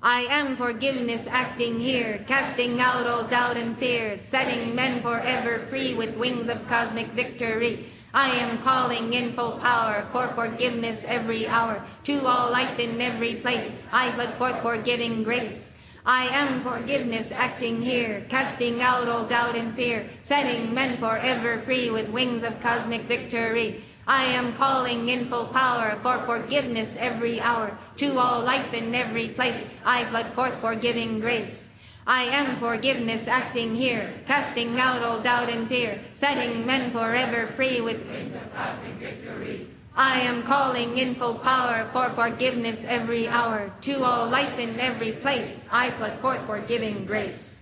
I am forgiveness acting here, casting out all doubt and fear, setting men forever free with wings of cosmic victory. I am calling in full power for forgiveness every hour, to all life in every place. I flood forth forgiving grace. I am forgiveness acting here, casting out all doubt and fear, setting men forever free with wings of cosmic victory. I am calling in full power for forgiveness every hour, to all life in every place. I flood forth forgiving grace. I am forgiveness acting here, casting out all doubt and fear, setting men forever free with wings of cosmic victory. I am calling in full power for forgiveness every hour, to all life in every place. I flood forth forgiving grace.